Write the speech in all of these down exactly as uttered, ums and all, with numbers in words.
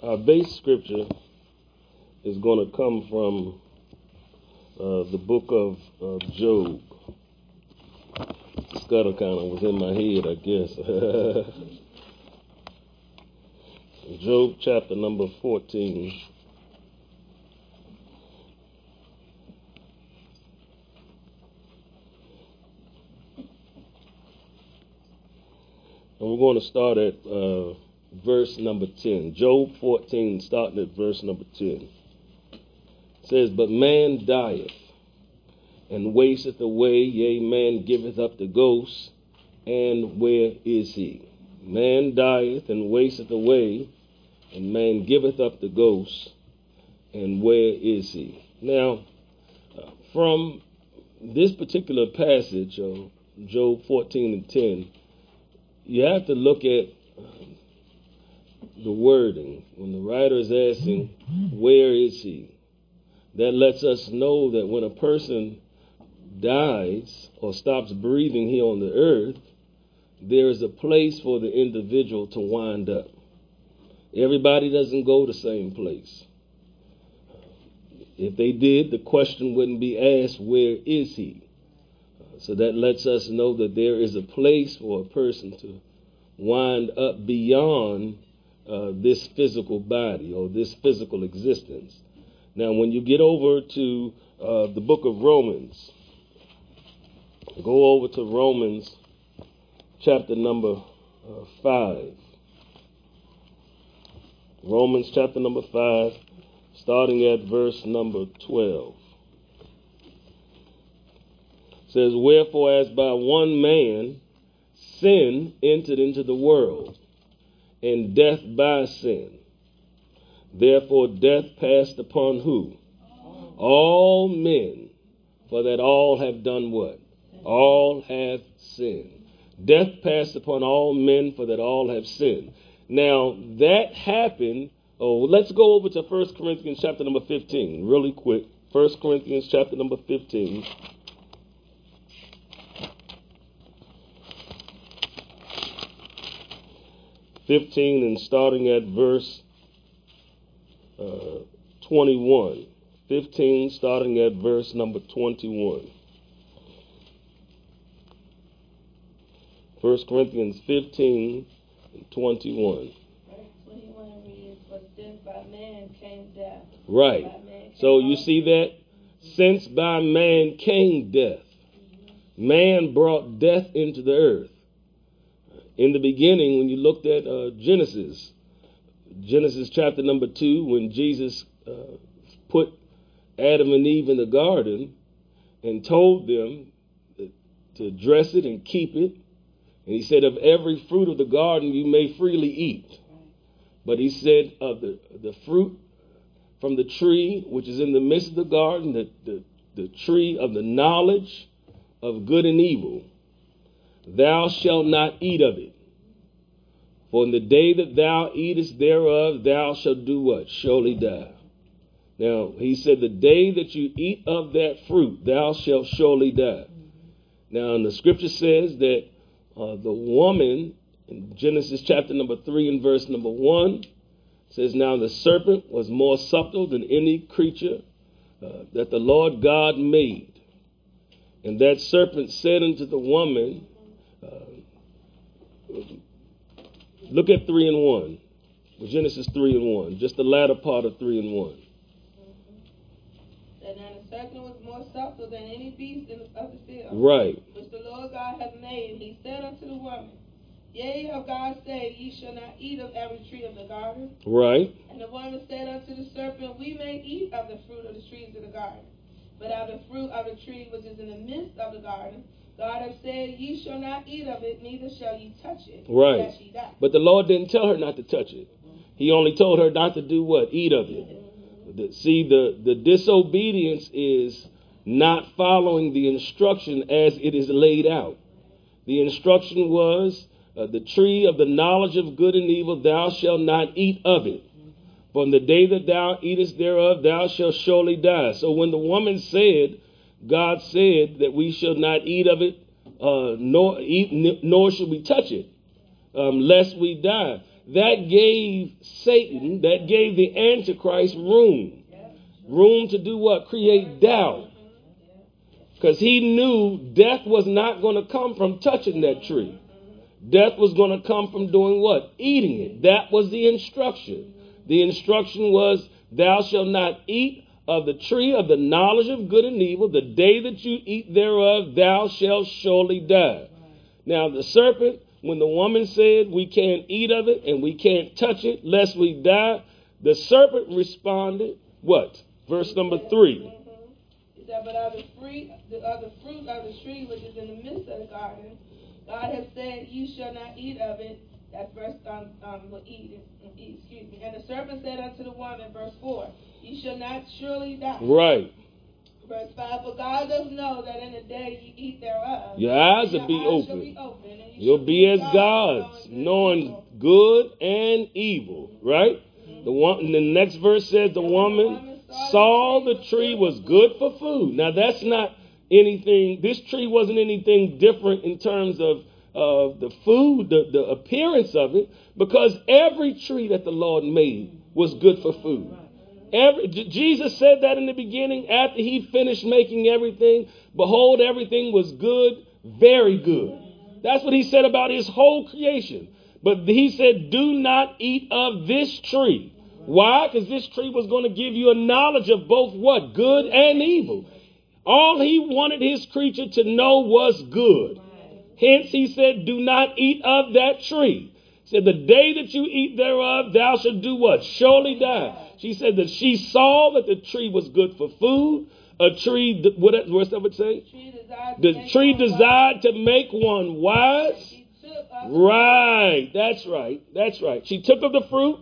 Our base scripture is going to come from uh, the book of uh, Job. Scuttle kind of was in my head, I guess. Job chapter number fourteen. And we're going to start at uh, verse number ten. Job fourteen, starting at verse number ten. It says, "But man dieth, and wasteth away, yea, man giveth up the ghost, and where is he?" Man dieth and wasteth away, and man giveth up the ghost, and where is he? Now, uh, from this particular passage of Job fourteen and ten, you have to look at the wording. When the writer is asking, where is he? That lets us know that when a person dies or stops breathing here on the earth, there is a place for the individual to wind up. Everybody doesn't go the same place. If they did, the question wouldn't be asked, where is he? So that lets us know that there is a place for a person to wind up beyond uh, this physical body or this physical existence. Now, when you get over to uh, the book of Romans, go over to Romans chapter number uh, five. Romans chapter number five, starting at verse number twelve. Says, "Wherefore, as by one man sin entered into the world, and death by sin. Therefore death passed upon who? All men, for that all have done what? All have sinned." Death passed upon all men, for that all have sinned. Now, that happened. Oh, let's go over to First Corinthians chapter number fifteen, really quick. First Corinthians chapter number fifteen. fifteen and starting at verse uh, twenty-one. fifteen starting at verse number twenty-one. First Corinthians fifteen and twenty-one. Verse twenty-one reads, "For since by man came death." Right. Came So you see that? Since by man came death. Man brought death into the earth. In the beginning, when you looked at uh, Genesis, Genesis chapter number two, when Jesus uh, put Adam and Eve in the garden and told them to dress it and keep it, and he said, of every fruit of the garden you may freely eat. But he said, of the, the fruit from the tree which is in the midst of the garden, the, the, the tree of the knowledge of good and evil, thou shalt not eat of it. For in the day that thou eatest thereof, thou shalt do what? Surely die. Now, he said, the day that you eat of that fruit, thou shalt surely die. Now, and the scripture says that uh, the woman, in Genesis chapter number three and verse number one, says, "Now the serpent was more subtle than any creature uh, that the Lord God made. And that serpent said unto the woman," uh, look at three and one. Genesis three and one. Just the latter part of three and one. "And now the serpent was more subtle than any beast in the, of the field, Right. which the Lord God hath made. And he said unto the woman, Yea, of God said, Ye shall not eat of every tree of the garden. Right. And the woman said unto the serpent, We may eat of the fruit of the trees of the garden. But of the fruit of the tree which is in the midst of the garden, God hath said, Ye shall not eat of it, neither shall ye touch it, Right. lest ye die." But the Lord didn't tell her not to touch it. He only told her not to do what? Eat of it. The, see, the, the disobedience is not following the instruction as it is laid out. The instruction was, uh, the tree of the knowledge of good and evil, thou shalt not eat of it. For in the day that thou eatest thereof, thou shalt surely die. So when the woman said, God said that we shall not eat of it, uh, nor eat, nor shall we touch it, um, lest we die. that gave Satan, that gave the Antichrist room. Room to do what? Create doubt. Because he knew death was not going to come from touching that tree. Death was going to come from doing what? Eating it. That was the instruction. The instruction was, thou shalt not eat of the tree of the knowledge of good and evil. The day that you eat thereof, thou shalt surely die. Now the serpent, when the woman said we can't eat of it and we can't touch it lest we die, the serpent responded, what? Verse number three. He said, but of the, free, the, of the fruit of the tree which is in the midst of the garden, God has said, you shall not eat of it. That verse um, um, will eat it. Eat, excuse me. And the serpent said unto the woman, verse four, you shall not surely die. Right. Verse five, for God does know that in the day you eat thereof, your eyes will be eyes open. Shall be open and you You'll be as gods, gods, knowing good and evil. Right? Mm-hmm. The one. The next verse says the and woman, the woman saw, saw the tree was good for food. Now that's not anything. This tree wasn't anything different in terms of uh, the food, the, the appearance of it, because every tree that the Lord made was good for food. Every, Jesus said that in the beginning after he finished making everything. Behold, everything was good, very good. That's what he said about his whole creation. But he said, do not eat of this tree. Why? Because this tree was going to give you a knowledge of both what? Good and evil. All he wanted his creature to know was good. Hence he said, do not eat of that tree. He said, the day that you eat thereof, thou shalt do what? Surely die. She said that she saw that the tree was good for food. A tree, what what's that would say? The tree desired to make one wise. Right, that's right, that's right. She took of the fruit.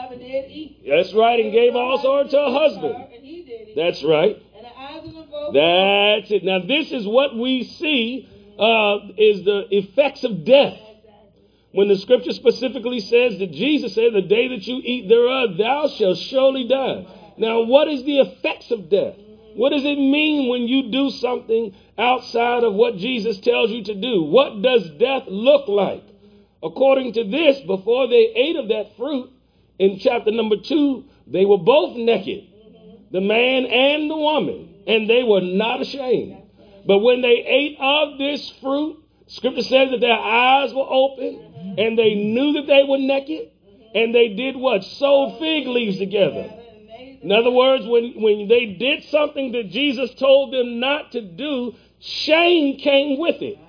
That's right, and gave also to her husband. That's right. That's it. Now this is what we see uh, is the effects of death. When the scripture specifically says that Jesus said, the day that you eat thereof, thou shalt surely die. Now, what is the effects of death? What does it mean when you do something outside of what Jesus tells you to do? What does death look like? According to this, before they ate of that fruit, in chapter number two, they were both naked, the man and the woman, and they were not ashamed. But when they ate of this fruit, scripture says that their eyes were open, and they knew that they were naked, and they did what? Sewed fig leaves together. In other words, when, when they did something that Jesus told them not to do, shame came with it.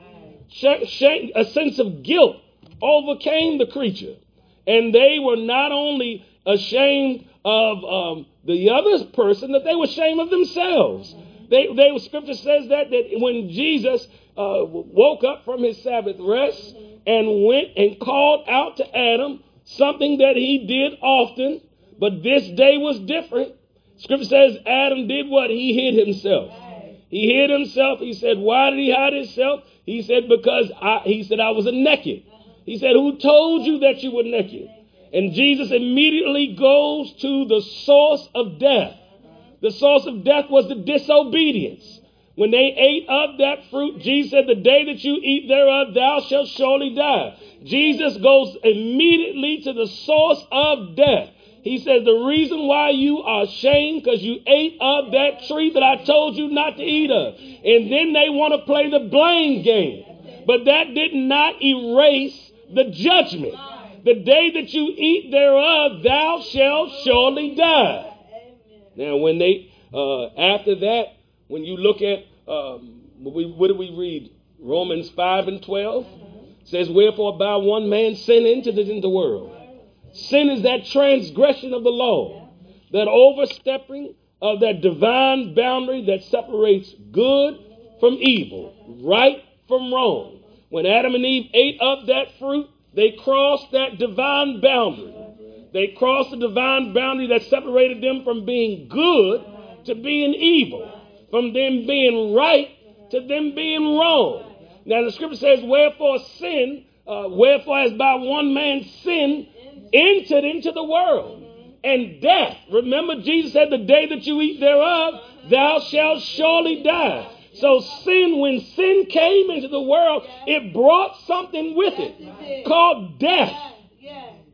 Shame, a sense of guilt overcame the creature. And they were not only ashamed of um, the other person, that they were ashamed of themselves. They, they, scripture says that, that when Jesus uh, woke up from his Sabbath rest, and went and called out to Adam, something that he did often, but this day was different. Scripture says Adam did what? He hid himself. He hid himself. He said, why did he hide himself? He said, because I, he said, I was a naked. He said, who told you that you were naked? And Jesus immediately goes to the source of death. The source of death was the disobedience. When they ate of that fruit, Jesus said, the day that you eat thereof, thou shalt surely die. Jesus goes immediately to the source of death. He says, the reason why you are ashamed, because you ate of that tree that I told you not to eat of. And then they want to play the blame game. But that did not erase the judgment. The day that you eat thereof, thou shalt surely die. Now, when they, uh, after that, when you look at, um, we, what do we read? Romans five and twelve says, wherefore by one man sin entered into the world. Sin is that transgression of the law, that overstepping of that divine boundary that separates good from evil, right from wrong. When Adam and Eve ate of that fruit, they crossed that divine boundary. They crossed the divine boundary that separated them from being good to being evil, from them being right to them being wrong. Now the scripture says, wherefore sin, uh, wherefore as by one man sin entered into the world, and death. Remember, Jesus said, the day that you eat thereof, thou shalt surely die. So sin, when sin came into the world, it brought something with it called death.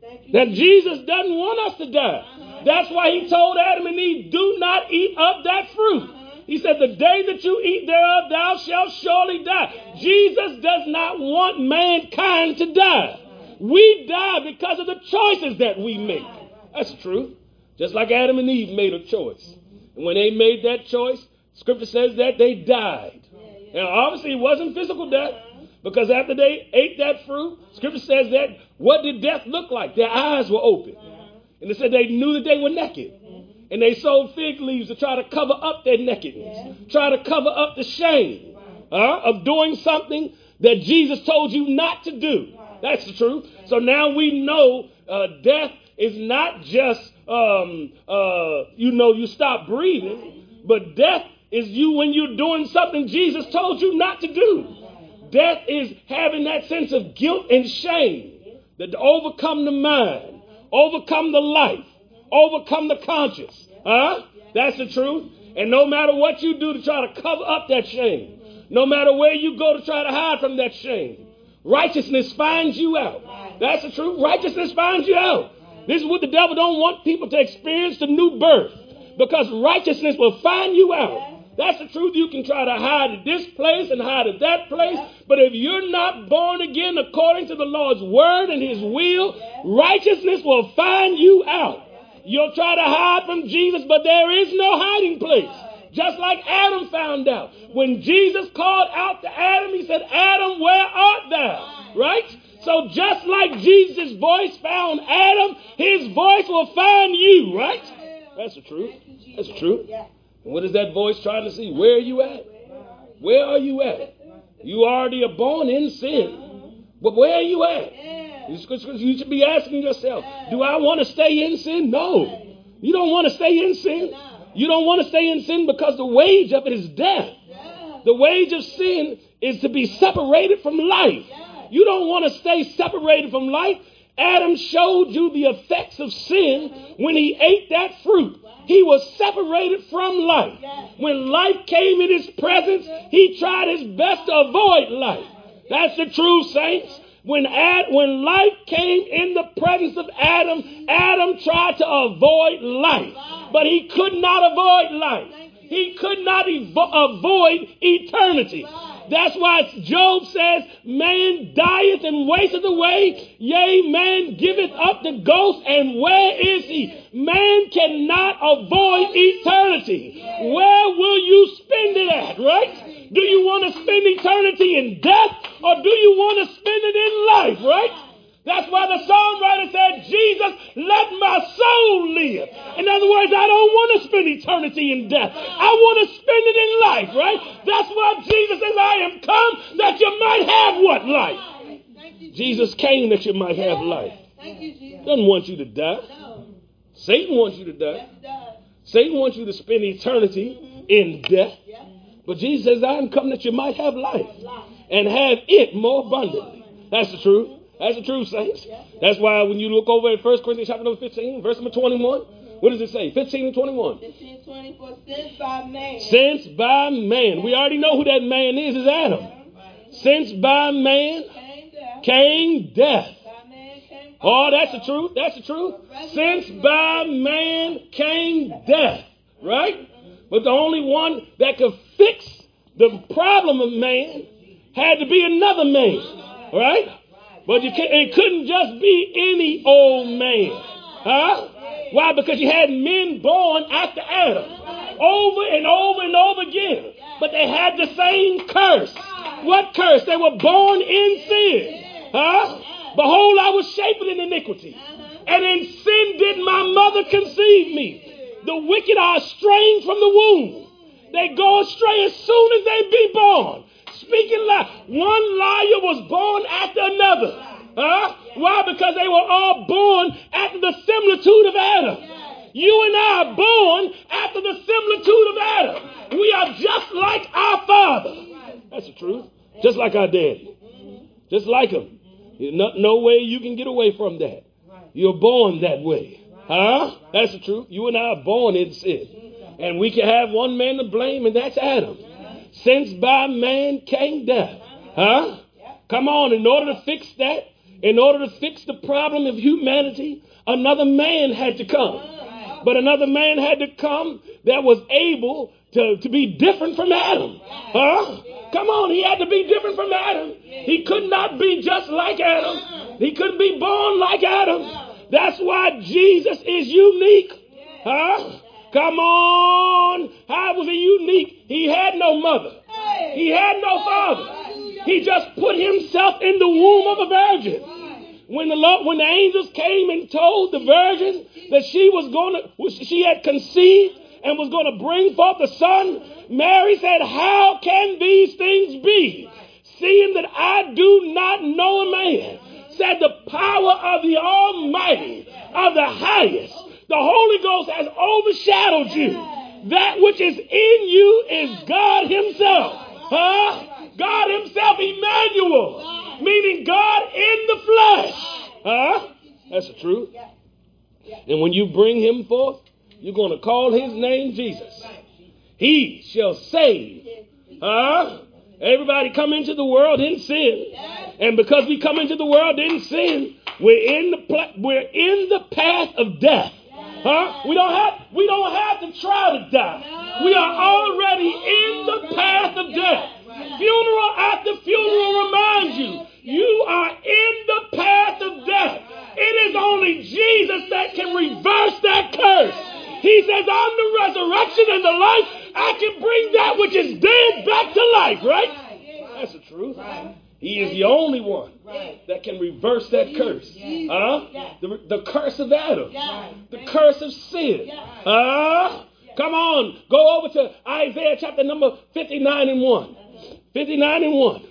That Jesus doesn't want us to die. That's why he told Adam and Eve, do not eat of that fruit. He said, the day that you eat thereof, thou shalt surely die. Jesus does not want mankind to die. We die because of the choices that we make. That's true. Just like Adam and Eve made a choice. And when they made that choice, Scripture says that they died. And obviously it wasn't physical death. Because after they ate that fruit, Scripture says that what did death look like? Their eyes were open. And it said they knew that they were naked. And they sewed fig leaves to try to cover up their nakedness. Try to cover up the shame uh, of doing something that Jesus told you not to do. That's the truth. So now we know uh, death is not just, um, uh, you know, you stop breathing. But death is you when you're doing something Jesus told you not to do. Death is having that sense of guilt and shame that to overcome the mind, overcome the life, overcome the conscience. Huh? That's the truth. And no matter what you do to try to cover up that shame, no matter where you go to try to hide from that shame, righteousness finds you out. That's the truth. Righteousness finds you out. This is what the devil don't want people to experience, the new birth, because righteousness will find you out. That's the truth. You can try to hide at this place and hide at that place. But if you're not born again according to the Lord's word and his will, righteousness will find you out. You'll try to hide from Jesus, but there is no hiding place. Just like Adam found out. When Jesus called out to Adam, he said, Adam, where art thou? Right? So just like Jesus' voice found Adam, his voice will find you. Right? That's the truth. That's the truth. And what is that voice trying to see? Where are you at? Where are you at? You already are born in sin. But where are you at? You should be asking yourself, do I want to stay in sin? No. You don't want to stay in sin. You don't want to stay in sin because the wage of it is death. The wage of sin is to be separated from life. You don't want to stay separated from life. Adam showed you the effects of sin when he ate that fruit. He was separated from life. When life came in his presence, he tried his best to avoid life. That's the truth, saints. When, Ad, when life came in the presence of Adam, Adam tried to avoid life. But he could not avoid life. He could not evo- avoid eternity. That's why Job says, man dieth and wasteth away. Yea, man giveth up the ghost, and where is he? Man cannot avoid eternity. Where will you spend it at, right? Do you want to spend eternity in death, or do you want to spend it in life, right? That's why the songwriter said, Jesus, let my soul live. In other words, I don't want to spend eternity in death. I want to spend it in life, right? That's why Jesus says, I am come that you might have what? Life. Jesus came that you might have life. Doesn't want you to die. Satan wants you to die. Satan wants you to spend eternity in death. But Jesus says, I am come that you might have life and have it more abundantly. That's the truth. That's the truth, saints. That's why when you look over at First Corinthians chapter number fifteen, verse number twenty-one, what does it say? fifteen and twenty-one. fifteen, twenty-four, since by man. Since by man. We already know who that man is, is Adam. Since by man came death. Oh, that's the truth. That's the truth. Since by man came death. Right? But the only one that could fix the problem of man had to be another man. Right? But you can't, it couldn't just be any old man. Huh? Why? Because you had men born after Adam. Over and over and over again. But they had the same curse. What curse? They were born in sin. Huh? Behold, I was shapen in iniquity. And in sin did my mother conceive me. The wicked are estranged from the womb. They go astray as soon as they be born. Speaking lies. One liar was born after another. Huh? Why? Because they were all born after the similitude of Adam. You and I are born after the similitude of Adam. We are just like our father. That's the truth. Just like our daddy. Just like him. No, no way you can get away from that. You're born that way. Huh? That's the truth. You and I are born in sin. And we can have one man to blame, and that's Adam. Since by man came death. Huh? Come on, in order to fix that, In order to fix the problem of humanity, another man had to come. But another man had to come that was able to, to be different from Adam. Huh? Come on, he had to be different from Adam. He could not be just like Adam. He couldn't be born like Adam. That's why Jesus is unique. Huh? Come on. How was he unique? He had no mother. He had no father. He just put himself in the womb of a virgin. When the Lord, when the angels came and told the virgin that she was going to, she had conceived and was going to bring forth the son, Mary said, "How can these things be, seeing that I do not know a man?" Said the power of the Almighty, of the highest, the Holy Ghost has overshadowed you. That which is in you is God himself. Huh? God himself, Emmanuel, meaning God in the flesh. Huh? That's the truth. And when you bring him forth, you're going to call his name Jesus. He shall save. Huh? Everybody come into the world in sin. And because we come into the world in sin, we're in the pla- we're in the path of death. Huh? We don't have we don't have to try to die. We are already in the path of death. Funeral after funeral reminds you, you are in the path of death. It is only Jesus that can reverse that curse. He says, "I'm the resurrection and the life. I can bring that which is dead back to life," right? That's the truth. He is the only one that can reverse that curse. Huh? The, the curse of Adam. The curse of sin. Huh? Come on. Go over to Isaiah chapter number fifty-nine and one. fifty-nine and one.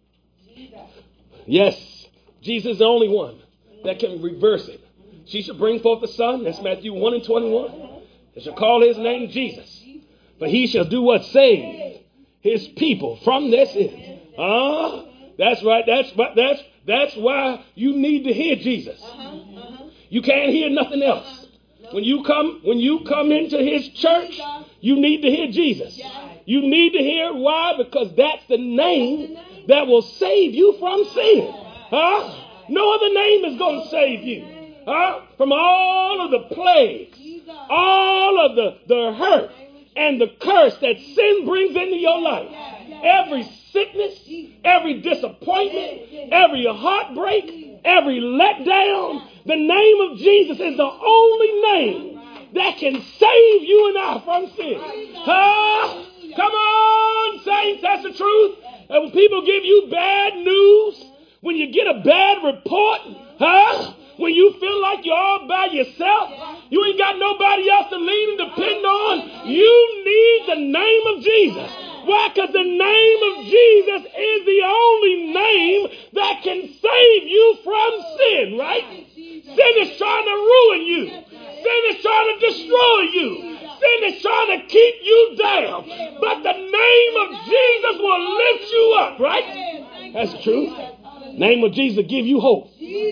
Yes, Jesus is the only one that can reverse it. She shall bring forth the son. That's Matthew one and twenty-one. They shall call his name Jesus. For he shall do what? Save his people from their sins. Ah, that's right. That's that's that's why you need to hear Jesus. You can't hear nothing else. When you come when you come into his church, you need to hear Jesus. You need to hear why? Because that's the name that will save you from sin. Huh? No other name is going to save you. Huh? From all of the plagues, all of the, the hurt and the curse that sin brings into your life. Every sickness, every disappointment, every heartbreak, every letdown. The name of Jesus is the only name that can save you and I from sin. Huh? Come on, saints, that's the truth. And when people give you bad news, when you get a bad report, huh? When you feel like you're all by yourself, you ain't got nobody else to lean and depend on, you need the name of Jesus. Why? Because the name of Jesus is the only name that can save you from sin, right? Sin is trying to ruin you. Sin is trying to destroy you. Sin is trying to keep you down. But the name of Jesus will lift you up, right? That's the truth. Name of Jesus give you hope.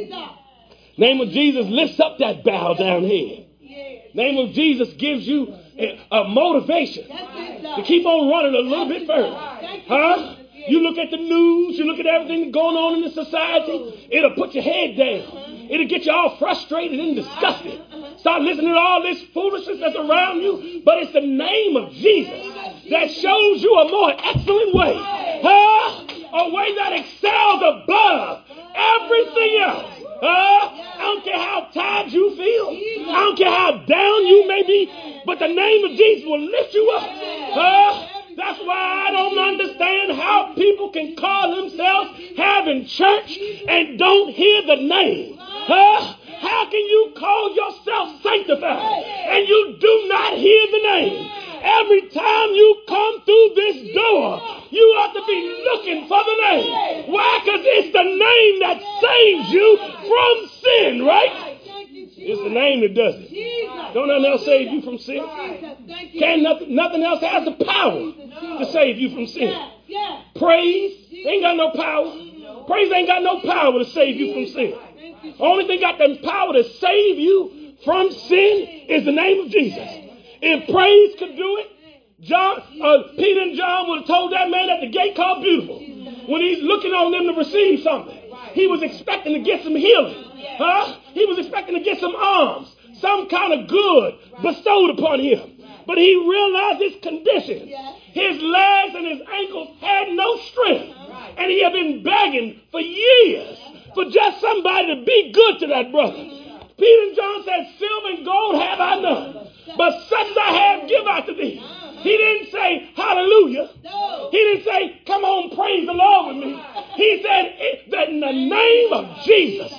Name of Jesus lifts up that bow down head. Name of Jesus gives you a, a motivation to keep on running a little bit further. Huh? You look at the news, you look at everything going on in the society, it'll put your head down. It'll get you all frustrated and disgusted. Start listening to all this foolishness that's around you. But it's the name of Jesus that shows you a more excellent way. Huh? A way that excels above everything else. Uh, I don't care how tired you feel. I don't care how down you may be. But the name of Jesus will lift you up. Uh, that's why I don't understand how people can call themselves having church and don't hear the name. Uh, how can you call yourself sanctified and you do not hear the name? Every time you come through this door, you have to be looking for the name. Why? Because it's the name that saves you from sin, right? It's the name that does it. Don't nothing else save you from sin. Can't nothing, nothing else has the power to save you from sin. Praise ain't got no power. Praise ain't got no power to save you from sin. Only thing got the power to save you from sin is the name of Jesus. If praise could do it, John, uh, Peter and John would have told that man at the gate called Beautiful when he's looking on them to receive something. He was expecting to get some healing. Huh? He was expecting to get some alms, some kind of good bestowed upon him. But he realized his condition. His legs and his ankles had no strength. And he had been begging for years for just somebody to be good to that brother. Peter and John said, silver and gold have I none, but such as I have give I to thee. He didn't say hallelujah. He didn't say, come on, praise the Lord with me. He said that in the name of Jesus.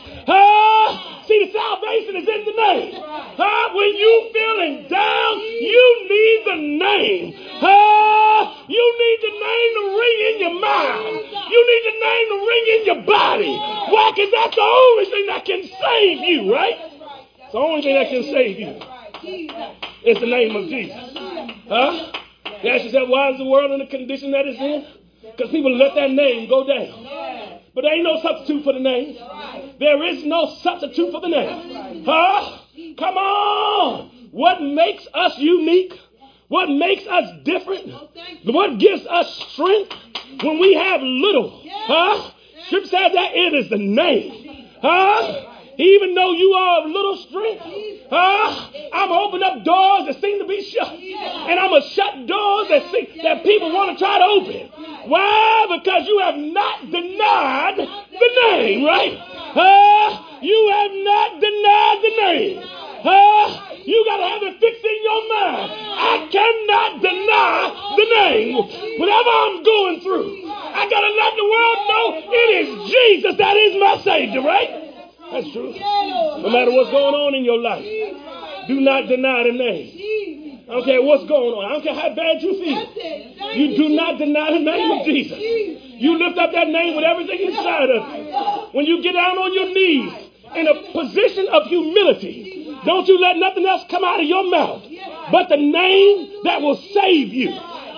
Uh, see, the salvation is in the name. Uh, when you feeling down, you need the name. Uh, you need the name to ring in your mind. You need the name to ring in your body. Why? Because that's the only thing that can save you, right? It's the only thing that can save you. It's the name of Jesus. Huh? You ask yourself, why is the world in the condition that it's in? Because people let that name go down. But there ain't no substitute for the name. There is no substitute for the name. Huh? Come on. What makes us unique? What makes us different? What gives us strength when we have little? Huh? Scripture says that it is the name. Huh? Even though you are of little strength, huh? I'm going to open up doors that seem to be shut. And I'm going to shut doors that, see, that people want to try to open. Why? Because you have not denied the name, right? Huh? You have not denied the name. Huh? You got to have it fixed in your mind. I cannot deny the name. Whatever I'm going through, I got to let the world know it is Jesus that is my Savior, right? That's true. No matter what's going on in your life, do not deny the name. I don't care what's going on. I don't care how bad you feel. You do not deny the name of Jesus. You lift up that name with everything inside of you. When you get down on your knees in a position of humility, don't you let nothing else come out of your mouth but the name that will save you.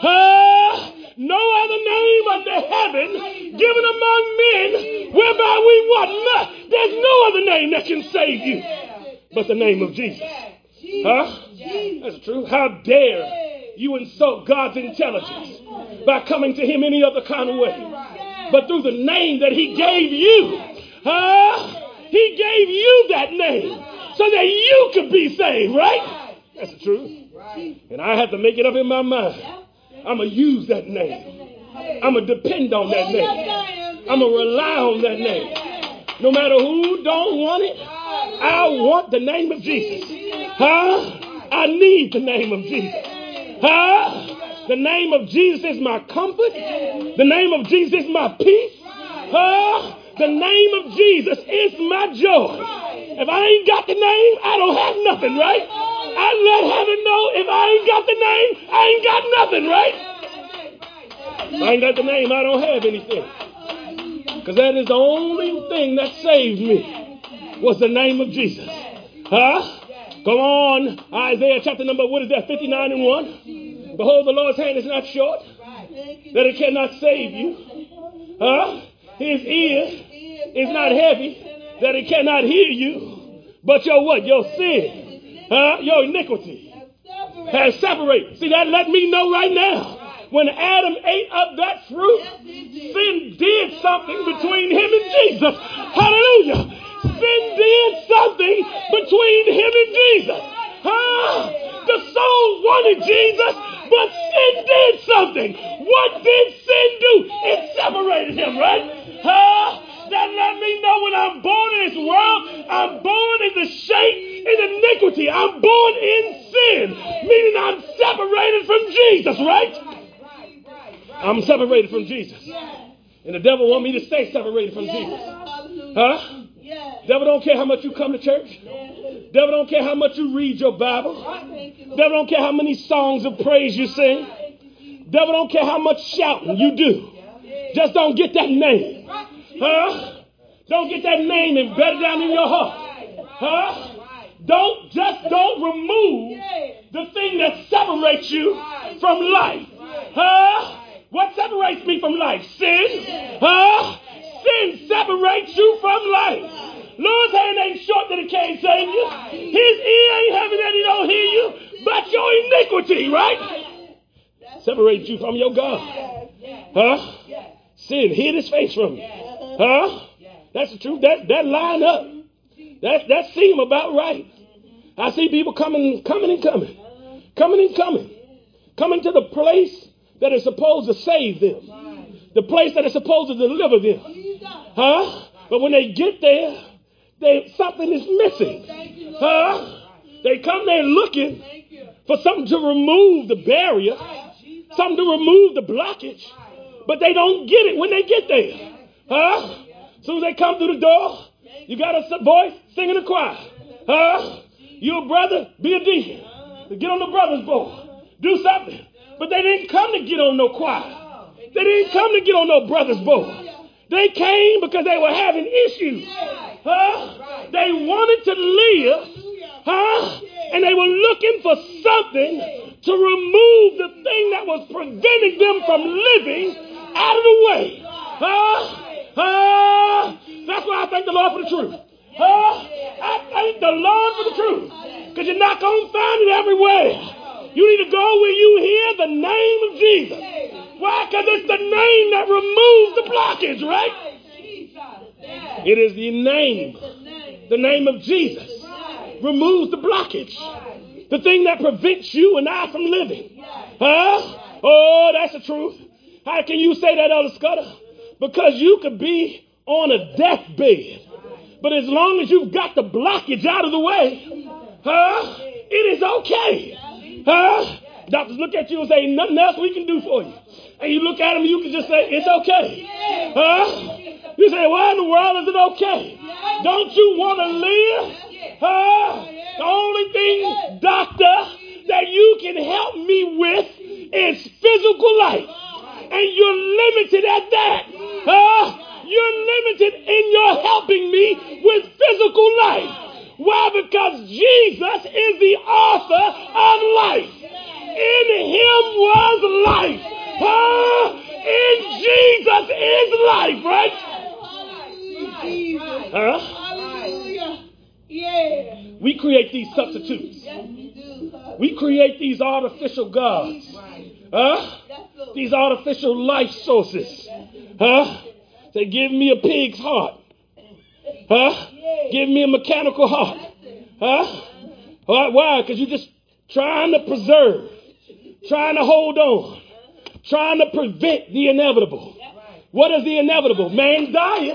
Uh, no other name under heaven given among men whereby we what not. There's no other name that can save you but the name of Jesus. Huh? That's true. How dare you insult God's intelligence by coming to him any other kind of way but through the name that he gave you. Huh? He gave you that name so that you could be saved, right? That's the truth. And I have to make it up in my mind. I'm going to use that name. I'm going to depend on that name. I'm going to rely on that name. No matter who don't want it, I want the name of Jesus. Huh? I need the name of Jesus. Huh? The name of Jesus is my comfort. The name of Jesus is my peace. Huh? The name of Jesus is my joy. If I ain't got the name, I don't have nothing, right? I let heaven know if I ain't got the name, I ain't got nothing, right? If I ain't got the name, I don't have anything. Because that is the only thing that saved me was the name of Jesus. Huh? Come on. Isaiah chapter number, what is that? fifty-nine and one. Behold, the Lord's hand is not short, that it cannot save you. Huh? His ear is not heavy, that it cannot hear you. But your what? Your sin. Huh? Your iniquity has separated. See, that let me know right now. When Adam ate of that fruit, sin did something between him and Jesus. Hallelujah. Sin did something between him and Jesus. Huh? The soul wanted Jesus, but sin did something. What did sin do? It separated him, right? Huh? That let me know when I'm born in this world, I'm born in the shape, in iniquity. I'm born in sin, meaning I'm separated from Jesus, right? I'm separated from Jesus. And the devil want me to stay separated from Jesus. Huh? Devil don't care how much you come to church. Devil don't care how much you read your Bible. Devil don't care how many songs of praise you sing. Devil don't care how much shouting you do. Just don't get that name. Huh? Don't get that name embedded down in your heart. Huh? Don't, just don't remove the thing that separates you from life. Huh? What separates me from life? Sin. Huh? Sin separates you from life. Lord's hand ain't short that it can't save you. His ear ain't heavy that he don't hear you. But your iniquity, right? Separates you from your God. Huh? Sin hid his face from you. Huh? That's the truth. That that line up. That that seem about right. I see people coming, coming and coming, coming and coming, coming to the place that is supposed to save them, the place that is supposed to deliver them. Huh? But when they get there, they something is missing. Huh? They come there looking for something to remove the barrier, something to remove the blockage, but they don't get it when they get there. Huh? As soon as they come through the door, you got a voice singing a choir. Huh? You a brother, be a deacon. Get on the brother's board. Do something. But they didn't come to get on no choir. They didn't come to get on no brother's board. They came because they were having issues. Huh? They wanted to live. Huh? And they were looking for something to remove the thing that was preventing them from living out of the way. Huh? Huh? That's why I thank the Lord for the truth. Huh? I thank the Lord for the truth. Because you're not going to find it everywhere. You need to go where you hear the name of Jesus. Why? Because it's the name that removes the blockage, right? It is the name. The name of Jesus removes the blockage. The thing that prevents you and I from living. Huh? Oh, that's the truth. How can you say that, Elder Scudder? Because you could be on a deathbed. But as long as you've got the blockage out of the way, huh, it is okay. Huh? Doctors look at you and say, nothing else we can do for you. And you look at them and you can just say, it's okay. Huh? You say, why in the world is it okay? Don't you want to live? Huh? The only thing, doctor, that you can help me with is physical life. And you're limited at that. Huh? You're limited in your helping me with physical life. Why? Because Jesus is the author of life. In him was life. Huh? In Jesus is life, right? Huh? Hallelujah. Yeah. We create these substitutes. Yes, we do. We create these artificial gods. Huh? These artificial life sources. Huh? Say, give me a pig's heart. Huh? Give me a mechanical heart. Huh? Why? Because you're just trying to preserve, trying to hold on, trying to prevent the inevitable. What is the inevitable? Man dieth.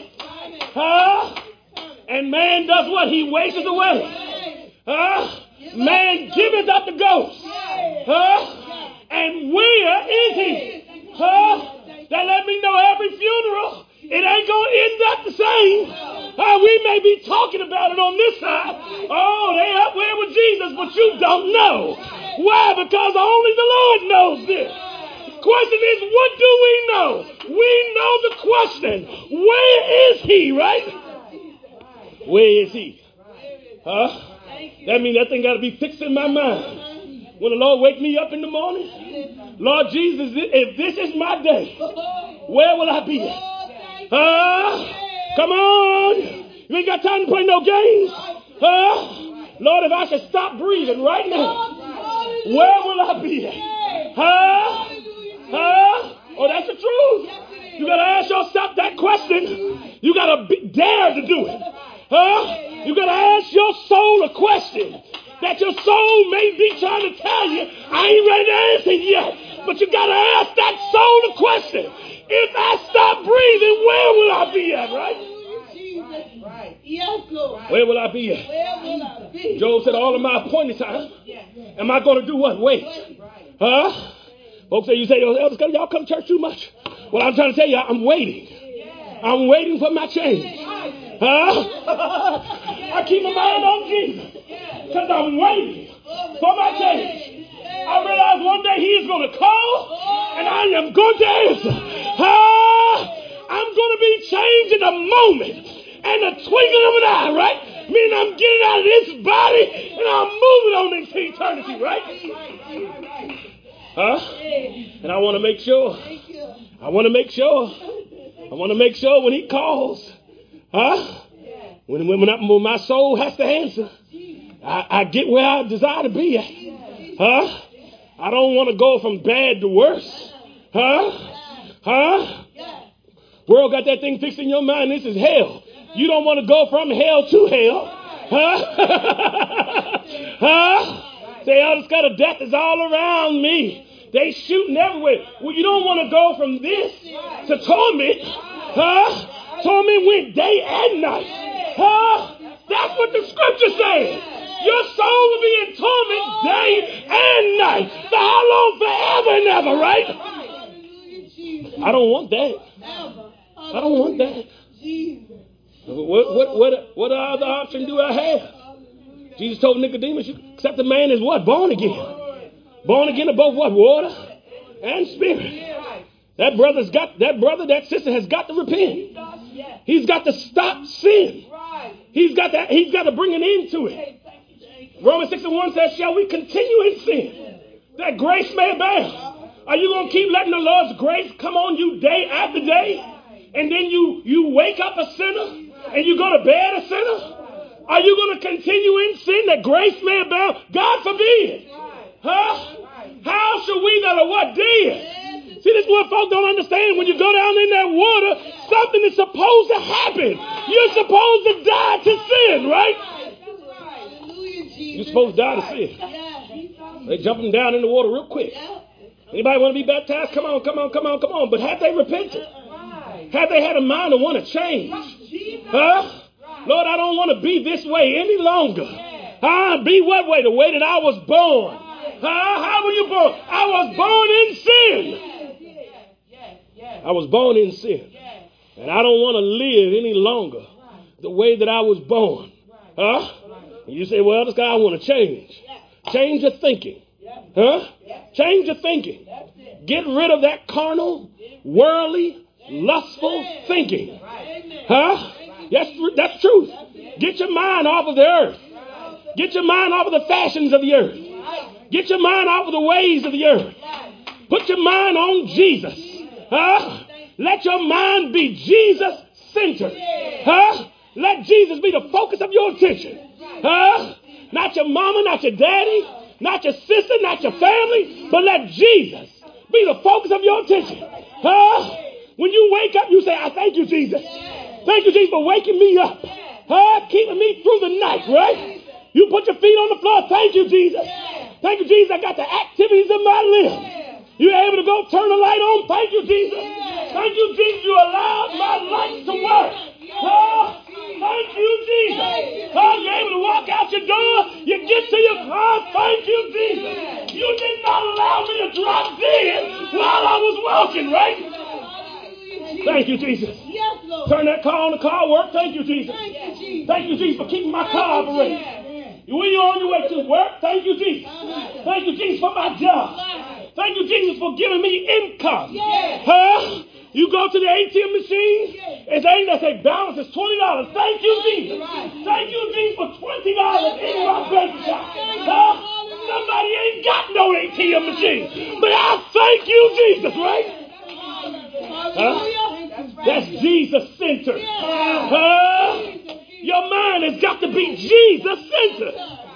Huh? And man does what? He wastes away. Huh? Man giveth up the ghost. Huh? And where is he? Huh? That let me know every funeral, it ain't going to end up the same. Uh, we may be talking about it on this side. Oh, they up there with Jesus, but you don't know. Why? Because only the Lord knows this. The question is, what do we know? We know the question. Where is he, right? Where is he? Huh? That means that thing got to be fixed in my mind. When the Lord wake me up in the morning, Lord Jesus, if this is my day, where will I be at? Huh? Come on. You ain't got time to play no games. Huh? Lord, if I should stop breathing right now, where will I be at? Huh? Huh? Oh, that's the truth. You got to ask yourself that question. You got to dare to do it. Huh? You got to ask your soul a question that your soul may be trying to tell you, I ain't ready to answer yet. But you got to ask that soul the question. If I stop breathing, where will I be at, right? Right. Yes, Lord. Where will I be at? Where will I be? Job said, all of my appointed time, am I going to do what? Wait. Huh? Folks say, you say, Elder Scudder, y'all come to church too much. Well, I'm trying to tell you, I'm waiting. I'm waiting for my change. Huh? I keep my mind on Jesus because I'm waiting for my change. I realize one day he is going to call and I am going to answer. Huh? I'm going to be changed in a moment and a twinkling of an eye, right? Meaning I'm getting out of this body and I'm moving on into eternity, right? Huh? And I want to make sure. I want to make sure. I want to make sure when he calls, huh? When, when, when, I, when my soul has to answer, I, I get where I desire to be at. Huh? I don't want to go from bad to worse. Huh? Huh? World got that thing fixed in your mind. This is hell. You don't want to go from hell to hell. Huh? Huh? Say, oh, this kind of death is all around me. They shooting everywhere. Well, you don't want to go from this to torment. Huh? Torment went day and night. Huh? That's what the scripture says. Your soul will be in torment day and night. For how long? Forever and ever, right? I don't want that. I don't want that. What, what, what, what other option do I have? Jesus told Nicodemus, except the man is what? Born again. Born again of both what? Water and spirit. That brother's got, that brother, that sister has got to repent. He's got to stop sin. He's got that, he's got to bring an end to it. Romans six and one says, shall we continue in sin, that grace may abound? Are you going to keep letting the Lord's grace come on you day after day? And then you, you wake up a sinner and you go to bed a sinner? Are you going to continue in sin that grace may abound? God forbid. Huh? How should we that are what? Dead. See, this is what folks don't understand. When you go down in that water, something is supposed to happen. You're supposed to die to sin, right? You're supposed to die to sin. They jumping down in the water real quick. Anybody want to be baptized? Come on, come on, come on, come on. But have they repented? Have they had a mind to want to change? Huh? Lord, I don't want to be this way any longer. Huh? Be what way? The way that I was born. Huh? How were you born? I was born in sin. I was born in sin. And I don't want to live any longer the way that I was born. Huh? And you say, well, this guy, I want to change. Change your thinking. Huh? Change your thinking. Get rid of that carnal, worldly, lustful thinking. Huh? That's, that's truth. Get your mind off of the earth. Get your mind off of the fashions of the earth. Get your mind off of the ways of the earth. Put your mind on Jesus. Huh? Let your mind be Jesus-centered. Huh? Let Jesus be the focus of your attention. Huh? Not your mama, not your daddy, not your sister, not your family, but let Jesus be the focus of your attention. Huh? When you wake up, you say, I thank you, Jesus. Thank you, Jesus, for waking me up. Huh? Keeping me through the night, right? You put your feet on the floor. Thank you, Jesus. Thank you, Jesus. I got the activities of my limbs. You're able to go turn the light on. Thank you, Jesus. Thank you, Jesus. You allowed my lights to work. Huh? Thank you, Jesus. Huh? You're able to walk out your door. You get to your car. Thank you, Jesus. You did not allow me to drop dead while I was walking, right? Thank you, Jesus. Turn that car on, the car work. Thank you, Jesus. Thank you, Jesus, for keeping my car operating. When you're on your way to work, thank you, Jesus. Thank you, Jesus, for my job. Thank you, Jesus, for giving me income. Huh? You go to the A T M machine, and they say balance is twenty dollars. Thank you, Jesus. Thank you, Jesus, for twenty dollars in my bank account. Huh? Somebody ain't got no A T M machine. But I thank you, Jesus, right? Huh? That's Jesus-centered. Huh? Your mind has got to be Jesus-centered.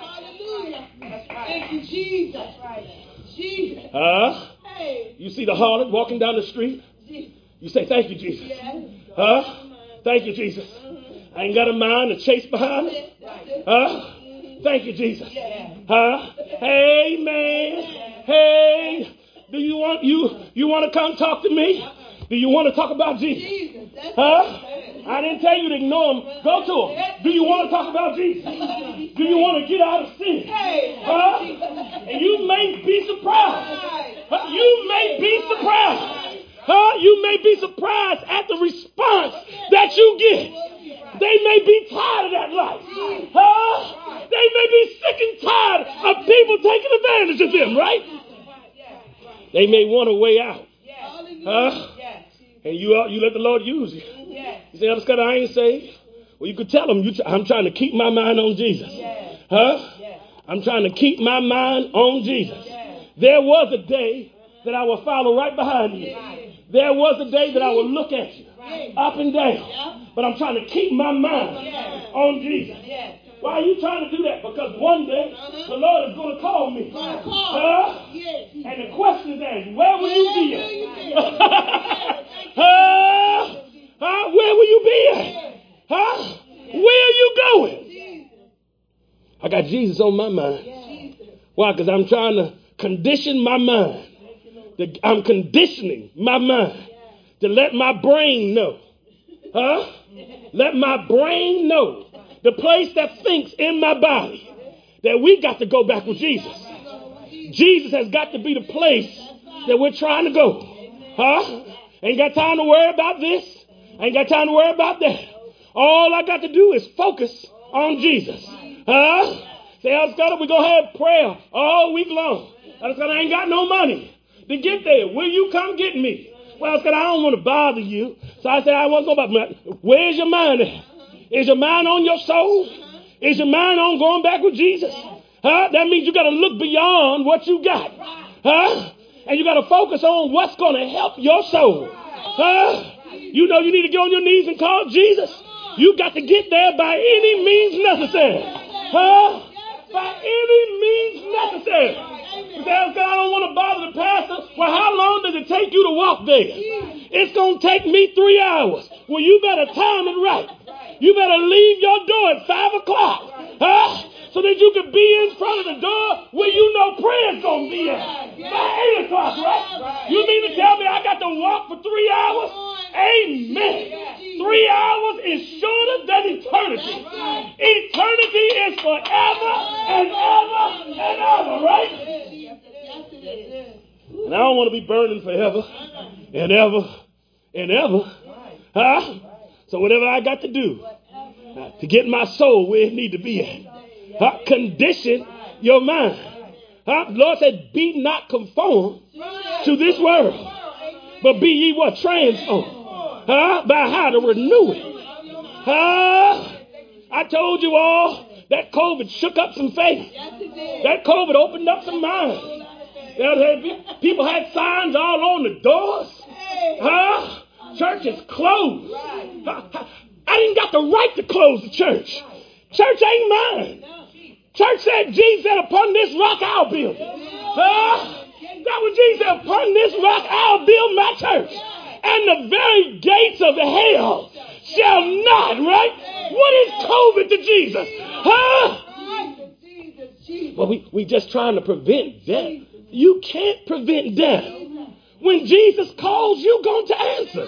Thank you, Jesus. Jesus. Huh? You see the harlot walking down the street? You say, thank you, Jesus. Huh? Thank you, Jesus. I ain't got a mind to chase behind it. Huh? Thank you, Jesus. Huh? Hey, man. Hey. Do you want you you want to come talk to me? Do you want to talk about Jesus? Huh? I didn't tell you to ignore him. Go to him. Do you want to talk about Jesus? Do you want to get out of sin? Huh? And you may be surprised. Huh? You may be surprised. Huh? You may be surprised at the response that you get. They may be tired of that life. Huh? They may be sick and tired of people taking advantage of them, right? They may want a way out. Huh? And you uh, you let the Lord use you. You say, Elder Scott, I ain't saved. Well, you could tell them, you tr- I'm trying to keep my mind on Jesus. Huh? I'm trying to keep my mind on Jesus. There was a day that I will follow right behind you. There was a day that I will look at you up and down. But I'm trying to keep my mind on Jesus. Why are you trying to do that? Because one day the Lord is going to call me. Huh? And the question is, where will you be at? Huh? Huh? Where will you be at? Huh? Jesus on my mind. Why? Because I'm trying to condition my mind. I'm conditioning my mind to let my brain know. Huh? Let my brain know. The place that thinks in my body that we got to go back with Jesus. Jesus has got to be the place that we're trying to go. Huh? Ain't got time to worry about this. Ain't got time to worry about that. All I got to do is focus on Jesus. Huh? Say, Elder Scott, we're going to have prayer all week long. Elder Scott, I ain't got no money to get there. Will you come get me? Well, Elder Scott, I don't want to bother you. So I said, I want to go back. Where's your mind at? Is your mind on your soul? Is your mind on going back with Jesus? Huh? That means you got to look beyond what you got. Huh? And you got to focus on what's going to help your soul. Huh? You know you need to get on your knees and call Jesus. You got to get there by any means necessary. Huh? By any means necessary. You say, I don't want to bother the pastor. Well, how long does it take you to walk there? It's going to take me three hours. Well, you better time it right. You better leave your door at five o'clock. Huh? So that you can be in front of the door where you know prayer's going to be at. By eight o'clock, right? You mean to tell me I got to walk for three hours? Amen. Three hours is shorter than eternity. Eternity is forever and ever and ever, right? And I don't want to be burning forever and ever and ever. Huh? So whatever I got to do uh, to get my soul where it need to be at. Huh? Condition your mind. Huh? Lord said, be not conformed to this world, but be ye what? Transformed. Huh? By how to renew it. Huh? I told you all that COVID shook up some faith. That COVID opened up some minds. People had signs all on the doors. Huh? Church is closed. Huh? I didn't got the right to close the church. Church ain't mine. Church said, Jesus said, upon this rock I'll build. Huh? That was Jesus said, upon this rock I'll build my church. And the very gates of the hell shall not, right? What is COVID to Jesus? Huh? Well, we, we just trying to prevent death. You can't prevent death. When Jesus calls, you going to answer.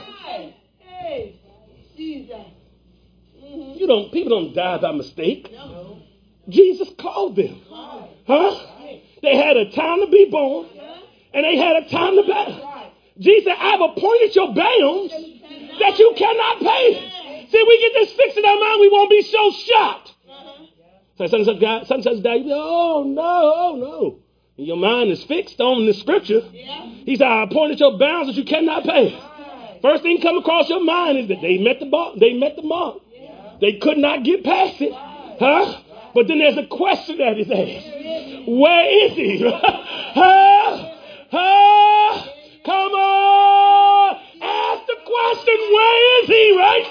You don't, people don't die by mistake. Jesus called them. Huh? They had a time to be born, and they had a time to die. Jesus said, I've appointed your bounds that you cannot pay. See, we get this fixed in our mind, we won't be so shocked. So such and such, such and such die, you be, oh no, oh no. And your mind is fixed on the scripture. He said, I appointed your bounds that you cannot pay. First thing come across your mind is that they met the bar, they met the mark. They could not get past it. Huh? But then there's a question that is asked. Where is he? huh? Huh? Come on. Ask the question, where is he, right?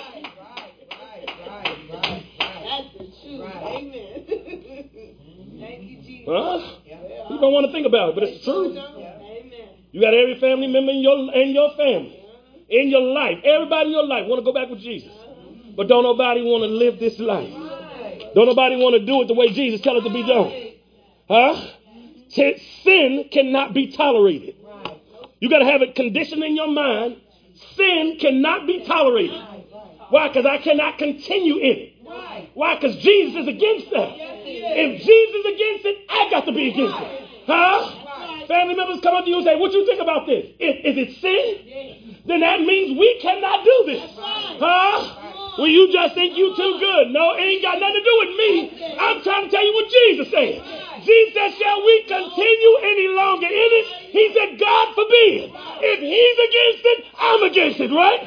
That's the truth. Amen. Thank you, Jesus. Huh? You don't want to think about it, but it's the truth. Amen. You got every family member in your, in your family, in your life. Everybody in your life want to go back with Jesus. But don't nobody want to live this life. Don't nobody want to do it the way Jesus tells it to be done. Huh? Sin cannot be tolerated. You got to have it conditioned in your mind. Sin cannot be tolerated. Why? Because I cannot continue in it. Why? Because Jesus is against that. If Jesus is against it, I got to be against it. Huh? Family members come up to you and say, what you think about this? If, if it's sin, then that means we cannot do this. Huh? Well, you just think you too good. No, it ain't got nothing to do with me. I'm trying to tell you what Jesus said. Jesus said, shall we continue any longer in it? He said, God forbid. If he's against it, I'm against it, right?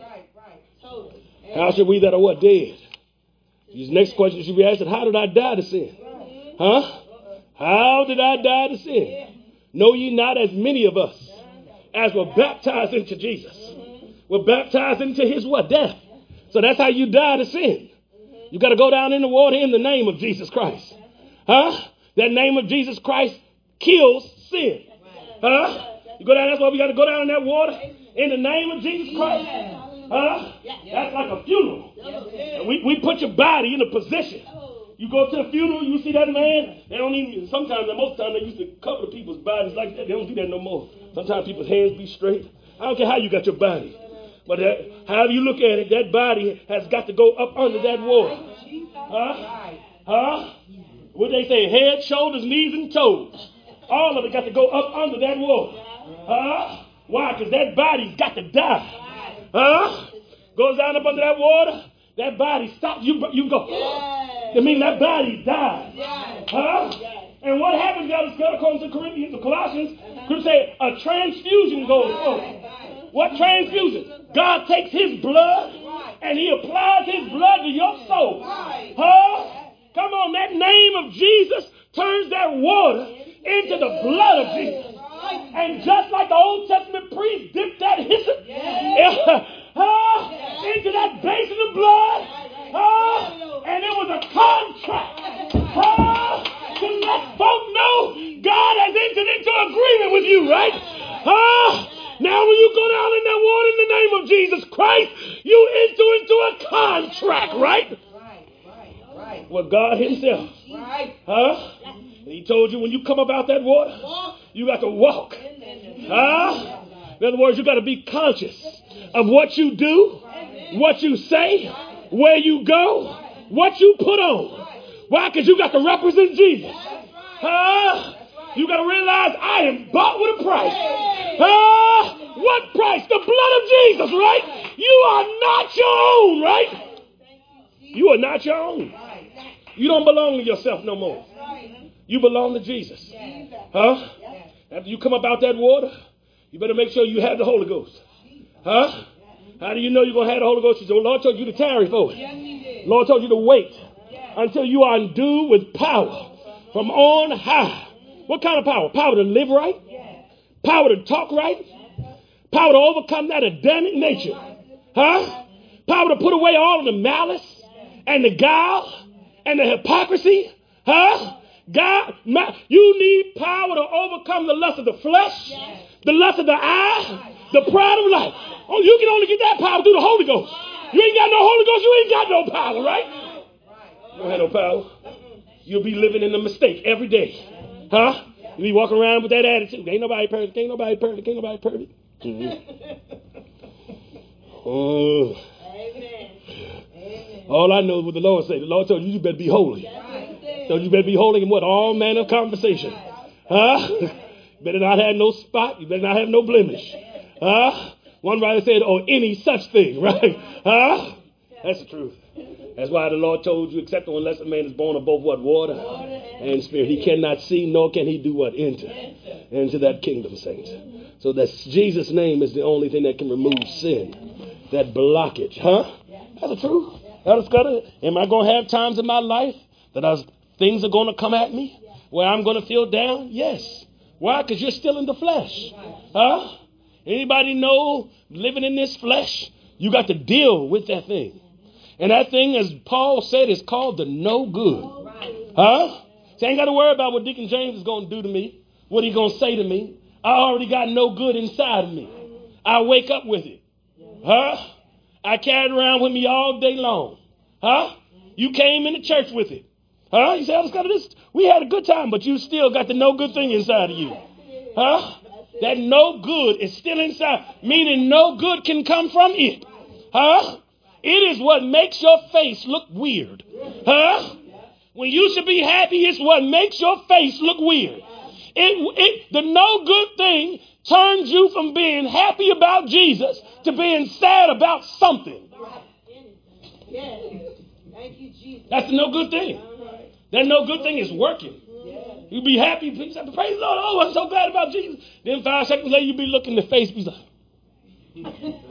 How should we that are what? Dead? These next questions should be asked, how did I die to sin? Huh? How did I die to sin? Know ye not as many of us as were baptized into Jesus? Were baptized into his what? Death. So that's how you die to sin. You got to go down in the water in the name of Jesus Christ. Huh? That name of Jesus Christ kills sin. Huh? You go down, that's why we got to go down in that water in the name of Jesus Christ. Huh? That's like a funeral. And we, we put your body in a position You go to the funeral, you see that man. They don't even, sometimes, and most of the time, they used to cover the people's bodies like that. They don't do that no more. Sometimes people's hands be straight. I don't care how you got your body. But that, however you look at it, that body has got to go up under that water. Huh? Huh? What they say, head, shoulders, knees, and toes. All of it got to go up under that water. Huh? Why? Because that body's got to die. Huh? Goes down up under that water, that body stops. You, you go, I mean, that body dies. Huh? And what happens, according to Corinthians, the Colossians, Scripture say a transfusion goes on. What transfusion? God takes his blood and he applies his blood to your soul. Huh? Come on, that name of Jesus turns that water into the blood of Jesus. And just like the Old Testament priest dipped that hyssop huh, into that basin of blood, huh, and it was a contract huh, to let folk know God has entered into agreement with you, right? Huh? Now when you go down in that water in the name of Jesus Christ, you enter into a contract, right? Right, right, right. With God himself. Right. Huh? And he told you when you come up out that water, you got to walk. Huh? In other words, you got to be conscious of what you do, what you say, where you go, what you put on. Why? Because you got to represent Jesus. Huh? You got to realize I am bought with a price. Huh? What price? The blood of Jesus, right? You are not your own, right? You are not your own. You don't belong to yourself no more. You belong to Jesus. Huh? After you come up out that water, you better make sure you have the Holy Ghost. Huh? How do you know you're going to have the Holy Ghost? The Lord told you to tarry for it. Lord told you to wait until you are endued with power from on high. What kind of power? Power to live right? Power to talk right? Power to overcome that Adamic nature? Huh? Power to put away all of the malice and the guile and the hypocrisy? Huh? God, my, you need power to overcome the lust of the flesh, the lust of the eye, the pride of life. Oh, you can only get that power through the Holy Ghost. You ain't got no Holy Ghost, you ain't got no power, right? You don't have no power. You'll be living in a mistake every day. Huh? You be walking around with that attitude. Ain't nobody perfect, ain't nobody perfect, ain't nobody perfect. Mm-hmm. Oh. Amen. All I know is what the Lord said. The Lord told you, you better be holy. So you better be holy in what? All manner of conversation. Huh? You better not have no spot. You better not have no blemish. Huh? One writer said, or any such thing, right? Huh? That's the truth. That's why the Lord told you, except unless a man is born of both what? Water and spirit. He cannot see, nor can he do what? Enter into that kingdom, saints. So that Jesus' name is the only thing that can remove sin. That blockage. Huh? That's the truth. That's gotta, am I going to have times in my life that I was, things are going to come at me where I'm going to feel down? Yes. Why? Because you're still in the flesh. Huh? Anybody know living in this flesh? You got to deal with that thing. And that thing, as Paul said, is called the no good. Huh? So I ain't got to worry about what Deacon James is going to do to me, what he's going to say to me. I already got no good inside of me. I wake up with it. Huh? I carry it around with me all day long. Huh? You came into church with it. Huh? You say, I was got this. We had a good time, but you still got the no good thing inside of you. Huh? That no good is still inside, meaning no good can come from it. Huh? It is what makes your face look weird. Huh? When you should be happy, it's what makes your face look weird. It, it, the no good thing turns you from being happy about Jesus to being sad about something. That's the no good thing. That no good thing is working. You be happy, praise the Lord. Oh, I'm so glad about Jesus. Then five seconds later, you be looking in the face, be like,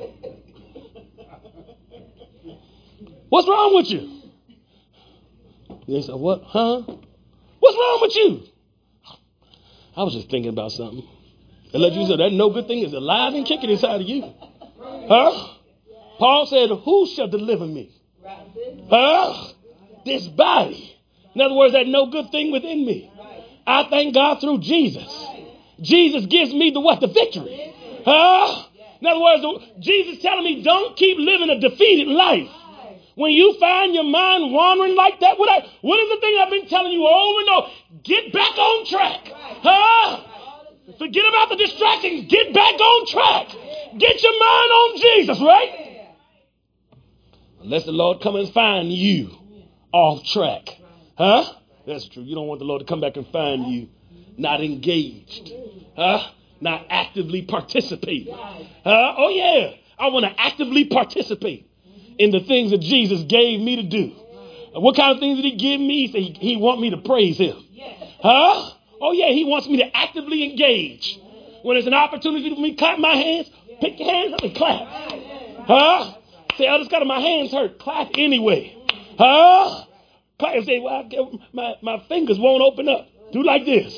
what's wrong with you? They say, what? Huh? What's wrong with you? I was just thinking about something. And let you say that no good thing is alive and kicking inside of you. Huh? Paul said, who shall deliver me? Huh? This body. In other words, that no good thing within me. I thank God through Jesus. Jesus gives me the what? The victory. Huh? In other words, Jesus telling me don't keep living a defeated life. When you find your mind wandering like that, what, I, what is the thing I've been telling you over and over? Get back on track. Huh? Forget about the distractions. Get back on track. Get your mind on Jesus, right? Unless the Lord come and find you off track. Huh? That's true. You don't want the Lord to come back and find you not engaged. Huh? Not actively participating. Huh? Oh, yeah. I want to actively participate in the things that Jesus gave me to do. What kind of things did he give me? He said he, he want me to praise him. Huh? Oh, yeah, he wants me to actively engage. When there's an opportunity for me to clap my hands, pick your hands up and clap. Huh? Say, oh, this got my hands hurt. Clap anyway. Huh? Clap. Say, well, I, my, my fingers won't open up. Do like this.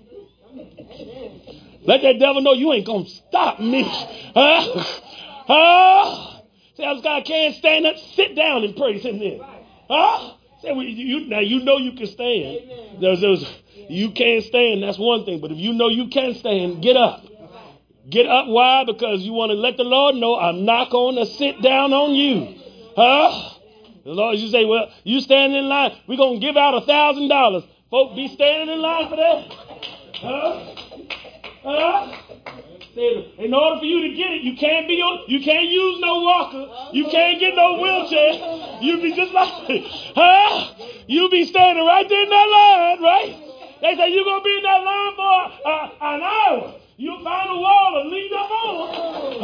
Let that devil know you ain't going to stop me. Huh? Huh? Say, I just got, I can't stand up. Sit down and praise him then. Huh? Say, well, you, now you know you can stand. There's, there's, you can't stand. That's one thing. But if you know you can stand, get up. Get up. Why? Because you want to let the Lord know I'm not going to sit down on you. Huh? The Lord, you say, well, you stand in line. We're going to give out a thousand dollars. Folks be standing in line for that. Huh? Huh? In order for you to get it, you can't be on, you can't use no walker. You can't get no wheelchair. You be just like, huh? You be standing right there in that line, right? They say you're going to be in that line for uh, an hour. You'll find a wall and lean up on,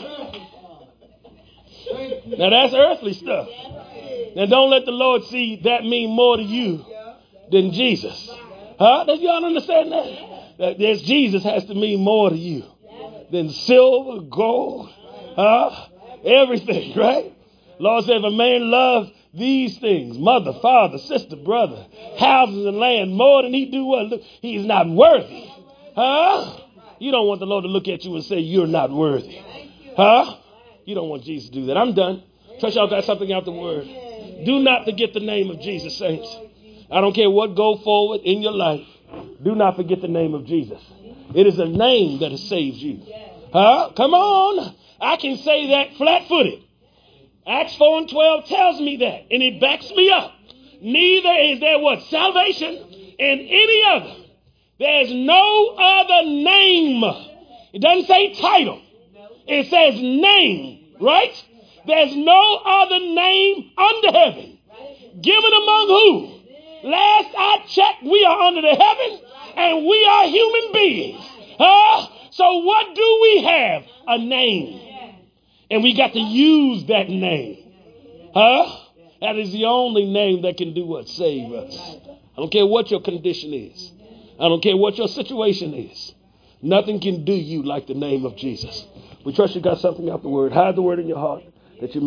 huh? Now that's earthly stuff. Now don't let the Lord see that mean more to you than Jesus. Huh? Does y'all understand that? That there's Jesus has to mean more to you than silver, gold, huh? Everything, right? Lord said, if a man loves these things, mother, father, sister, brother, houses and land, more than he do what? Look, he's not worthy. Huh? You don't want the Lord to look at you and say, you're not worthy. Huh? You don't want Jesus to do that. I'm done. Trust y'all got something out the word. Do not forget the name of Jesus, saints. I don't care what go forward in your life. Do not forget the name of Jesus. It is a name that has saved you. Huh? Come on. I can say that flat-footed. Acts four and twelve tells me that, and it backs me up. Neither is there what? Salvation in any other. There's no other name. It doesn't say title. It says name, right? There's no other name under heaven. Given among who? Last I checked, we are under the heaven, and we are human beings. Huh? So what do we have? A name. And we got to use that name. Huh? That is the only name that can do what? Save us. I don't care what your condition is. I don't care what your situation is. Nothing can do you like the name of Jesus. We trust you got something out the word. Hide the word in your heart that you